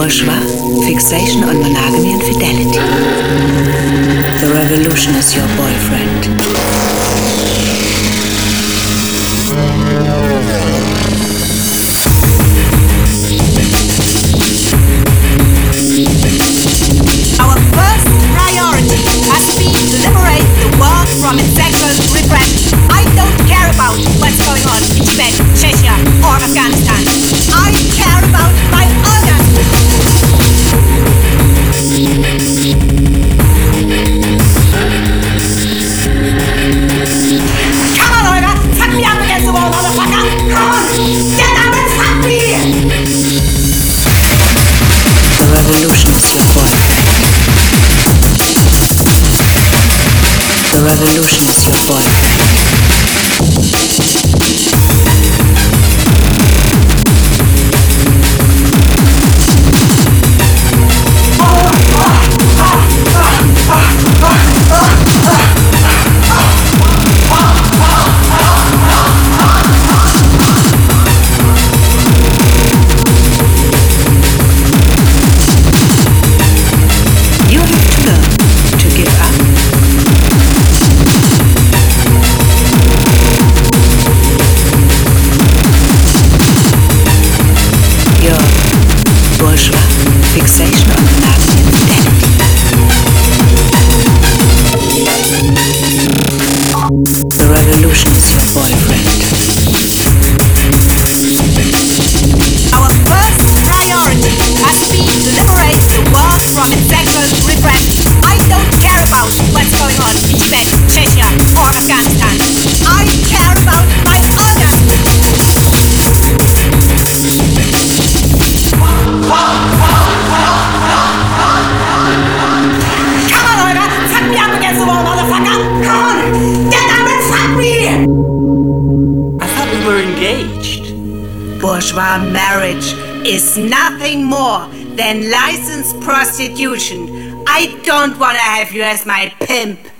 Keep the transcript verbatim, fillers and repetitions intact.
Bourgeois, fixation on monogamy and fidelity. The revolution is your boyfriend. Our first priority must be to liberate the world from its sexual repression. I don't care about what's going on in Tibet, Chechnya, or Afghanistan. I care about my honor. Come on, Olga, fuck me up against the wall, motherfucker. Come on, get up and fuck me. The revolution is your boyfriend. The revolution is your boyfriend. You have to learn to give up. Your bourgeois fixation on monogamy and fidelity. The revolution is your boyfriend. Our first priority must be to liberate the world from its sexual repression. I don't care about what's going on in Tibet, Chechnya, or Afghanistan. I care about my honor. Come on, Olga, fuck me up against the wall, motherfucker. Come on, get up and fuck me. I thought we were engaged. Bourgeois marriage is nothing more than licensed prostitution. I don't want to have you as my pimp.